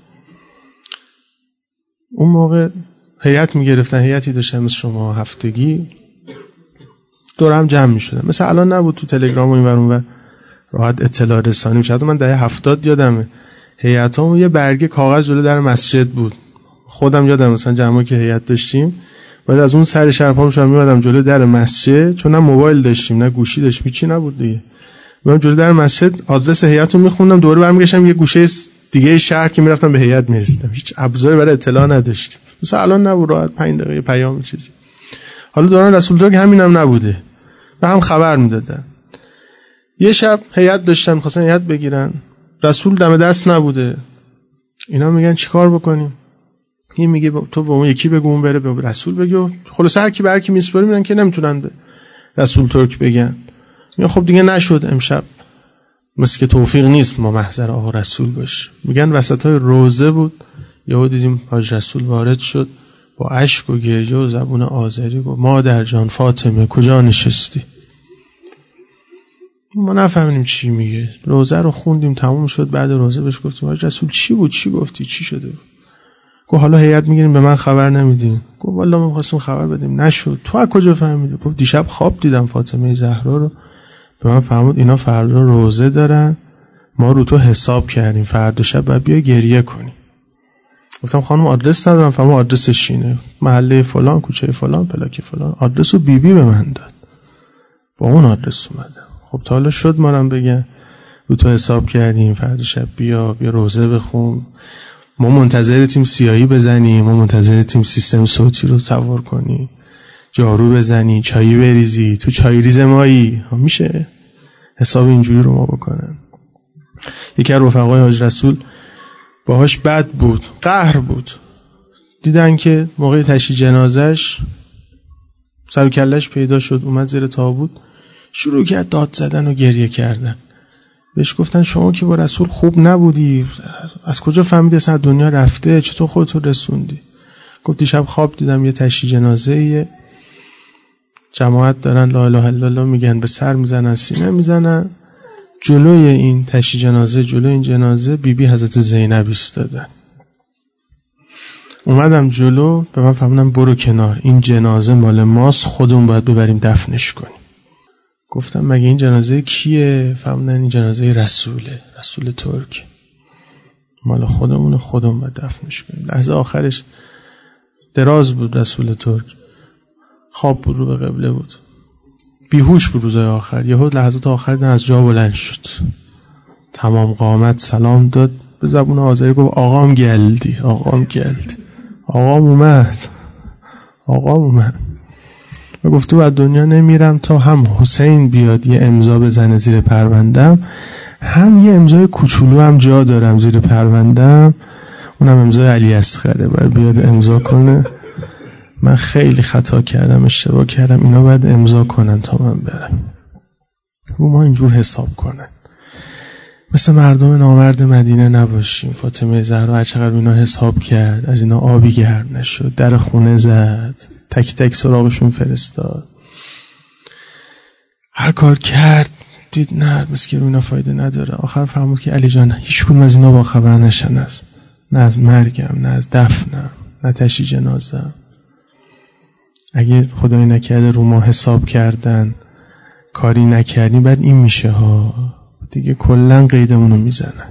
اون موقع هیئت میگرفتن، هیئتی داشتن مثل شما هفتگی دورم جمع میشدن. مثل الان نبود تو تلگرام و این ور اون ور راحت اطلاع رسانی میشه. من دهه 70 یادمه هیئتامون یه برگه کاغذ جلو در مسجد بود. خودم یادم مثلا جمعی که هیئت داشتیم بعد از اون سر شرفام شام میادم جلو در مسجد، چون نه موبایل داشتیم نه گوشی داشتیم هیچی نبود دیگه. من جلو در مسجد آدرس هیئت رو میخوندم، دوباره برمیگشتم یه گوشه دیگه شهر که میرفتم به هیئت میرسیدم. هیچ ابزاری برای اطلاع نداشتیم. مثلا الان نبود راحت 5 دقیقه پیام چیزی. حالا دوران رسول ترک همینم نبوده. به هم خبر میدادن. یه شب هیئت داشتن می‌خواستن هیئت بگیرن، رسول دم دست نبوده. اینا میگن چیکار بکنیم؟ این میگه تو به اون یکی بگو اون بره به رسول بگو. خلاص هر کی به هر کی میسپاری میگن که نمیتونن به رسول ترک بگن. میگن خب دیگه نشد امشب، مثل که توفیق نیست ما محضر آقا رسول باش. میگن وسطای روزه بود یهو دیدیم حاج رسول وارد شد با اشک و گریه و زبون آذری گفت مادر جان فاطمه کجا نشستی؟ ما نفهمیدیم چی میگه. روزه رو خوندیم تموم شد. بعد روزه بهش گفتیم حاج رسول چی بود، چی گفتی، چی شده بود؟ گفت حالا هیئت میگیریم به من خبر نمیدین. گفت والله ما می‌خواستیم خبر بدیم نشد. تو از کجا فهمیدی؟ گفت دیشب خواب دیدم فاطمه زهرا رو، به من فرمود اینا فردا روزه دارن، ما رو تو حساب کردیم فردا شب بعد بیا گریه کنی. گفتم خانم آدرس ندارم. فرمود آدرسش اینه، محله فلان، کوچه فلان، پلاک فلان. آدرس رو بی به من داد، با اون آدرس اومدم. خب تا حالا شد مارم بگن رو تو حساب کردیم فردا شب بیا روزه بخون. ما منتظر سیاهی بزنیم، ما منتظر سیستم صوتی رو سوار کنی، جارو بزنی، چایی بریزی، تو چای ریز مایی. میشه حساب اینجوری رو ما بکنن؟ یکی از رفقای حاج رسول باهاش بد بود، قهر بود. دیدن که موقع تشییع جنازش سر و کله‌اش پیدا شد، اومد زیر تابوت شروع کرد داد زدن و گریه کردن. بهش گفتن شما که با رسول خوب نبودی، از کجا فهمیدی اصلا دنیا رفته، چطور خودتو رسوندی؟ گفت دیشب خواب دیدم یه تشییع جنازه، جماعت دارن لا اله الا الله میگن، به سر میزنن سینه میزنن. جلوی این تشییع جنازه، جلوی این جنازه بیبی حضرت زینب ایستادن. اومدم جلو، به من فرمودن برو کنار، این جنازه مال ماست، خودمون باید ببریم دفنش کنیم. گفتم مگه این جنازه کیه؟ فرمودن این جنازه رسوله، رسول ترک، مال خودمون باید دفنش کنیم. لحظه آخرش دراز بود رسول ترک، خواب بود، رو به قبله بود، بیهوش بود. روزای آخر یهو لحظات آخر از جا بلند شد، تمام قامت سلام داد، به زبون آذری گفت آقام گلدی، آقام گلدی، آقام اومد و گفت تو از دنیا نمیرم تا هم حسین بیاد یه امضا بزنه زیر پروندم، هم یه امضای کوچولو هم جا دارم زیر پروندم، اونم امضای علی اصغره، باید بیاد امضا کنه. من خیلی خطا کردم، اشتباه کردم، اینا باید امضا کنن تا من برم. رو ما اینجور حساب کنن. مثل مردم نامرد مدینه نباشیم. فاطمه زهرا هر چقدر اینا حساب کرد از اینا آبی گرم نشد، در خونه زد، تک تک سراغشون فرستاد، هر کار کرد، دید نه مثل که اینا فایده نداره. آخر فهمید که علی جان هیچ کدوم از اینا با خبر نشن، نه از مرگم، نه از دفنم، نه تشییع جنازه‌ام. اگه خدای نکرده رو ما حساب کردن، کاری نکردیم، بعد این میشه ها دیگه کلن قیدمونو میزنن،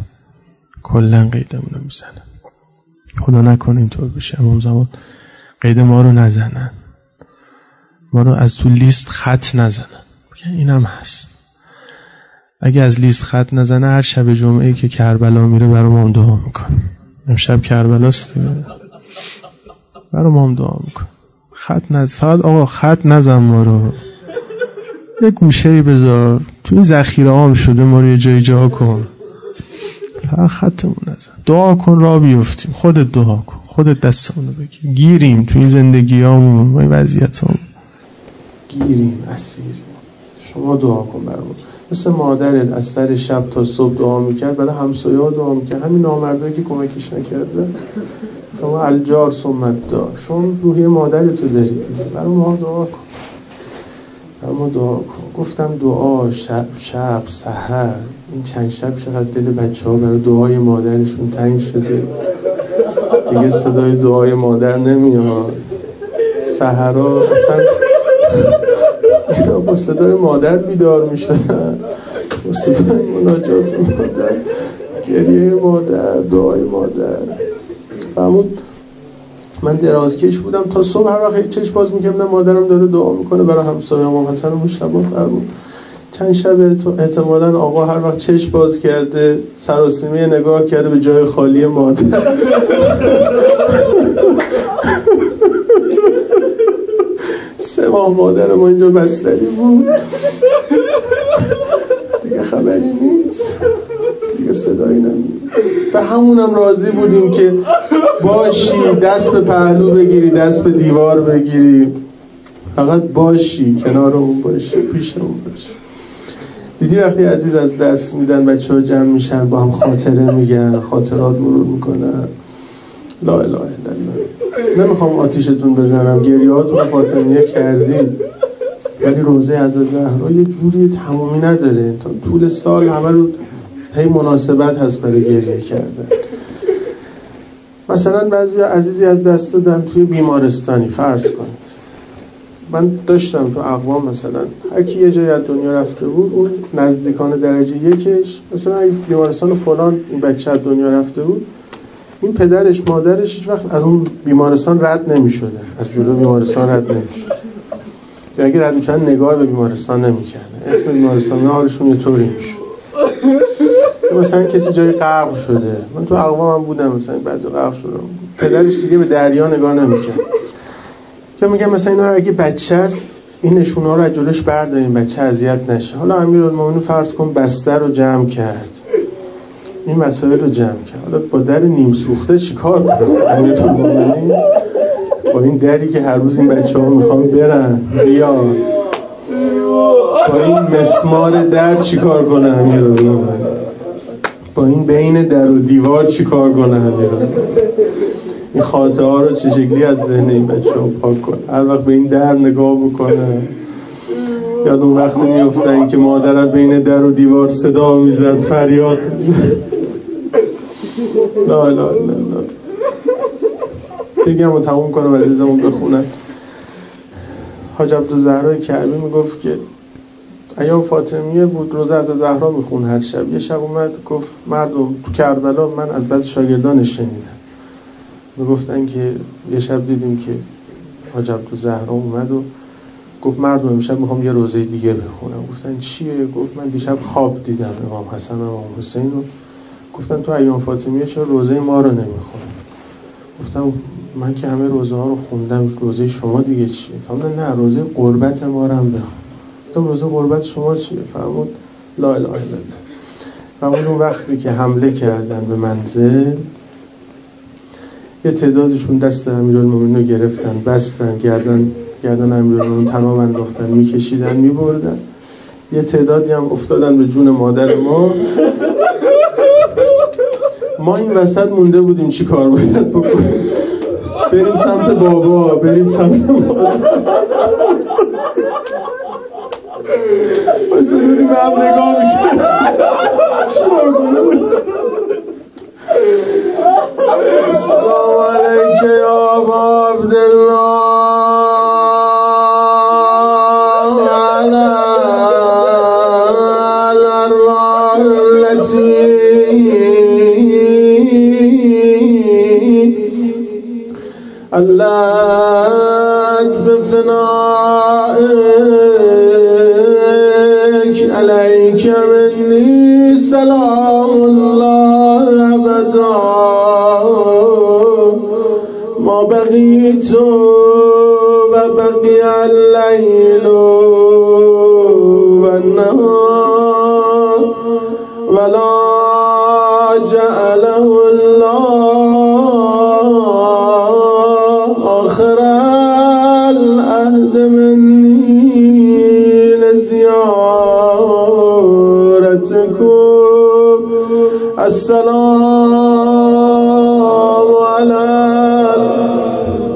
خدا نکنه اینطور بشه. امام زمان قید ما رو نزنن، ما رو از تو لیست خط نزنن. اینم هست، اگه از لیست خط نزنه هر شب جمعه که کربلا میره برای ما هم دعا میکنه. امشب کربلاست دیگه، برای ما هم دعا میکنه. خط نزن، فقط آقا خط نزن ما رو، یه گوشه‌ای بذار تو این ذخیره عام شده، ما رو یه جایی جا کن، فقط خطمون نزن. دعا کن راه بیفتیم، خودت دعا کن، خودت دستمونو بگیر. گیریم تو این زندگیامون، ما این وضعیتامون گیریم، اسیریم. شما دعا کن برامون. مثل مادرت از سر شب تا صبح دعا میکرد، برای همسایه‌ها دعا میکرد، همین نامردایی که کمکش نکرده. شما الجار ثمت دار، شما روحی مادرتو داری، برای ما دعا کن، برای ما دعا کن. گفتم دعا شب سحر، این چند شب چقدر دل بچه‌ها برای دعای مادرشون تنگ شده، دیگه صدای دعای مادر نمیاد. سحرها اصلا اینا با صدای مادر بیدار میشدن، با صدای مناجات مادر، گریه مادر، دعای مادر. فرمود من درازکش بودم تا صبح، هر وقت چشم باز میکردم مادرم داره دعا میکنه برای همسایه. امام حسن مجتبی فرمود چند شب احتمالاً آقا هر وقت چشم باز کرده سراسیمه نگاه کرده به جای خالی مادر. 3 ماه مادر ما اینجا بستری بود، دیگه خبری نیست، دیگه صدایی نمیاد. به همونم راضی بودیم که باشی، دست به پهلو بگیری، دست به دیوار بگیری، فقط باشی، کنارمون باشی، پیشمون باشی. دیدی وقتی عزیز از دست میدن بچه‌ها جمع میشن با هم خاطره میگن، خاطرات مرور میکنن. لا اله الا الله. نمیخوام آتیشتون بزنم، گریهاتون رو فاطمیه کردید، ولی روزه حضرت زهرا یه جوری تمامی نداره. تا طول سال همه رو هی مناسبت هست برای گریه کردن. مثلا بعضی عزیزی از دست دادن توی بیمارستانی، فرض کنید من داشتم تو اقوام، مثلا هر کی یه جای از دنیا رفته بود، اون نزدیکان درجه 1 مثلا بیمارستان فلان این بچه از دنیا رفته بود، این پدرش مادرش هیچ وقت از اون بیمارستان رد نمی‌شدن، از جلو بیمارستان رد نمی‌شدن، یا اگه رد می‌شدن نگاه به بیمارستان نمی‌کردن. اسم بیمارستان حالشون یه طوری میشد. مثلا کسی جای غرق شده، من تو اقوام بودم، مثلا بعضی غرق شدم، پدرش دیگه به دریا نگاه نمی‌کرد. یا میگم مثلا اینا اگه بچه است این نشونه‌ها رو از جلوش بردارین بچه اذیت نشه. حالا امیرالمومنین فرض کن بستر رو جمع کرد، این وسایل رو جمع کرد، حالا با در نیم سوخته چیکار کنه امیرالمومنین؟ با این دری که هر روز این بچه‌ها میخوان برن بیا، با این مسمار در چیکار کنه امیرالمومنین؟ با این بین در و دیوار چیکار کنه امیرالمومنین؟ این خاطره ها رو چه شکلی از ذهن این بچه‌ها پاک کنه، هر وقت به این در نگاه بکنه. یاد اون وقت میفتن که مادرت بین در و دیوار صدا میزد، فریاد میزد. لا لا لا لا. بگم و تموم کنم عزیزمون بخونن. حاج عبدالزهرا کعبی میگفت که ایام فاطمیه بود، روزه از زهرا میخون هر شب. یه شب اومد گفت مردم تو کربلا، من از بعض شاگردانش شنیدم میگفتن که یه شب دیدیم که حاج عبدالزهرا اومد و گفت مردم امشب میخوام یه روزه دیگه بخونم. گفتن چیه؟ گفت من دیشب خواب دیدم امام حسن و امام حسین رو. گفتن تو ایام فاطمیه چرا روزه ما رو نمیخونی؟ گفتم من که همه روزه ها رو خوندم، روزه شما دیگه چیه؟ فرمودن نه روزه قربت ما رو هم بخون. گفتم روزه قربت شما چیه؟ فرمود لا اله الا الله. فرمود اون وقتی که حمله کردن به منزل، یه تعدادشون دست امیرالمومنین رو گرفتن، بستن، گردن امیرالمومنین تناب انداختن، میکشیدن، میبردن. یه تعدادی هم افتادن به جون مادر ما. ما این وسط مونده بودیم چی کار باید بکنیم، بریم سمت بابا، بریم سمت مادر، بایسته بودیم به هم نگاه میکنیم چی باید کنیم. السلام علیک یا ابا عبدالله علی الارواح التي علت بفنائك عليك مني سلام الله أبدا ما بقيت وبقي الليل والنهار ولا جعله الله آخر العهد مني لزيارتكم السلام على